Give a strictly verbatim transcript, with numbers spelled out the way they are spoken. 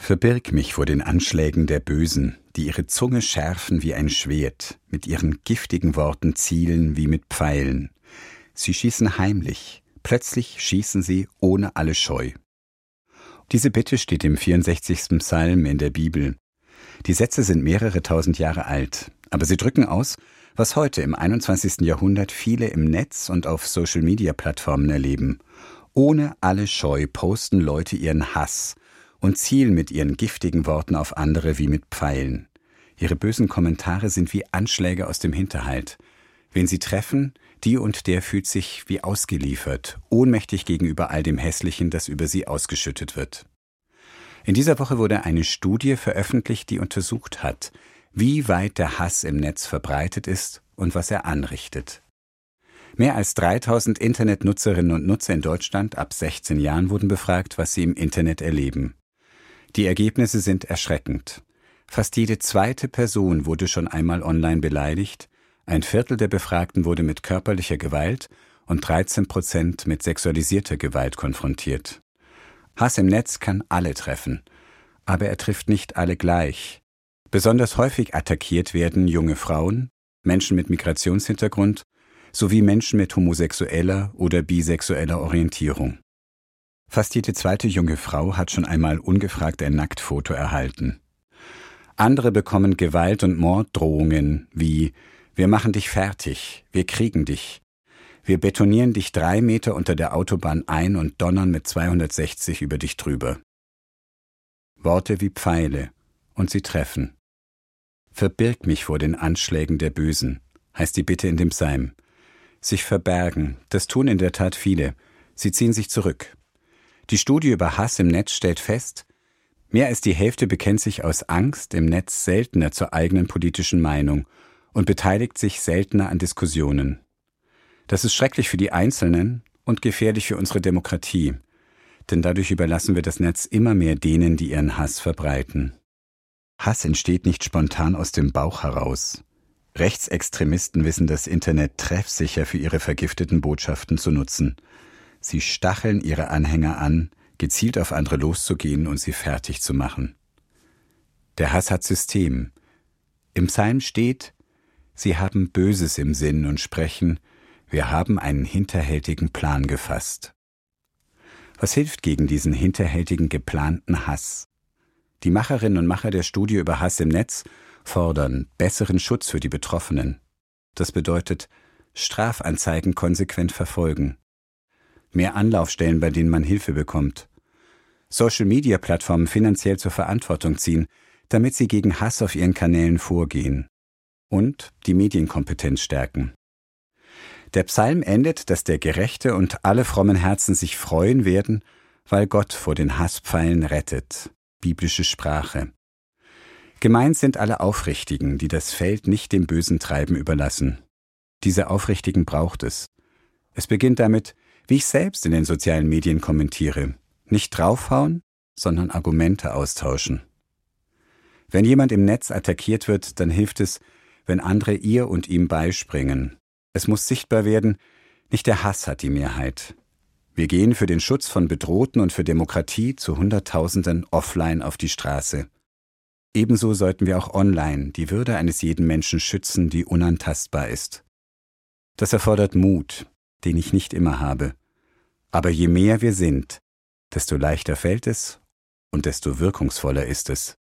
Verbirg mich vor den Anschlägen der Bösen, die ihre Zunge schärfen wie ein Schwert, mit ihren giftigen Worten zielen wie mit Pfeilen. Sie schießen heimlich, plötzlich schießen sie ohne alle Scheu. Diese Bitte steht im vierundsechzigsten Psalm in der Bibel. Die Sätze sind mehrere tausend Jahre alt, aber sie drücken aus, was heute im einundzwanzigsten Jahrhundert viele im Netz und auf Social-Media-Plattformen erleben. Ohne alle Scheu posten Leute ihren Hass und zielen mit ihren giftigen Worten auf andere wie mit Pfeilen. Ihre bösen Kommentare sind wie Anschläge aus dem Hinterhalt. Wen sie treffen, die und der fühlt sich wie ausgeliefert, ohnmächtig gegenüber all dem Hässlichen, das über sie ausgeschüttet wird. In dieser Woche wurde eine Studie veröffentlicht, die untersucht hat, wie weit der Hass im Netz verbreitet ist und was er anrichtet. Mehr als dreitausend Internetnutzerinnen und Nutzer in Deutschland ab sechzehn Jahren wurden befragt, was sie im Internet erleben. Die Ergebnisse sind erschreckend. Fast jede zweite Person wurde schon einmal online beleidigt, ein Viertel der Befragten wurde mit körperlicher Gewalt und dreizehn Prozent mit sexualisierter Gewalt konfrontiert. Hass im Netz kann alle treffen, aber er trifft nicht alle gleich. Besonders häufig attackiert werden junge Frauen, Menschen mit Migrationshintergrund sowie Menschen mit homosexueller oder bisexueller Orientierung. Fast jede zweite junge Frau hat schon einmal ungefragt ein Nacktfoto erhalten. Andere bekommen Gewalt- und Morddrohungen wie »Wir machen dich fertig, wir kriegen dich, wir betonieren dich drei Meter unter der Autobahn ein und donnern mit zweihundertsechzig über dich drüber.« Worte wie Pfeile, und sie treffen. »Verbirg mich vor den Anschlägen der Bösen«, heißt die Bitte in dem Psalm. Sich verbergen, das tun in der Tat viele. Sie ziehen sich zurück. Die Studie über Hass im Netz stellt fest, mehr als die Hälfte bekennt sich aus Angst im Netz seltener zur eigenen politischen Meinung und beteiligt sich seltener an Diskussionen. Das ist schrecklich für die Einzelnen und gefährlich für unsere Demokratie, denn dadurch überlassen wir das Netz immer mehr denen, die ihren Hass verbreiten. Hass entsteht nicht spontan aus dem Bauch heraus. Rechtsextremisten wissen das Internet treffsicher für ihre vergifteten Botschaften zu nutzen. Sie stacheln ihre Anhänger an, gezielt auf andere loszugehen und sie fertig zu machen. Der Hass hat System. Im Psalm steht, sie haben Böses im Sinn und sprechen, wir haben einen hinterhältigen Plan gefasst. Was hilft gegen diesen hinterhältigen geplanten Hass? Die Macherinnen und Macher der Studie über Hass im Netz fordern besseren Schutz für die Betroffenen. Das bedeutet, Strafanzeigen konsequent verfolgen. Mehr Anlaufstellen, bei denen man Hilfe bekommt. Social-Media-Plattformen finanziell zur Verantwortung ziehen, damit sie gegen Hass auf ihren Kanälen vorgehen. Und die Medienkompetenz stärken. Der Psalm endet, dass der Gerechte und alle frommen Herzen sich freuen werden, weil Gott vor den Hasspfeilen rettet. Biblische Sprache. Gemeint sind alle Aufrichtigen, die das Feld nicht dem bösen Treiben überlassen. Diese Aufrichtigen braucht es. Es beginnt damit, wie ich selbst in den sozialen Medien kommentiere. Nicht draufhauen, sondern Argumente austauschen. Wenn jemand im Netz attackiert wird, dann hilft es, wenn andere ihr und ihm beispringen. Es muss sichtbar werden, nicht der Hass hat die Mehrheit. Wir gehen für den Schutz von Bedrohten und für Demokratie zu Hunderttausenden offline auf die Straße. Ebenso sollten wir auch online die Würde eines jeden Menschen schützen, die unantastbar ist. Das erfordert Mut, den ich nicht immer habe. Aber je mehr wir sind, desto leichter fällt es und desto wirkungsvoller ist es.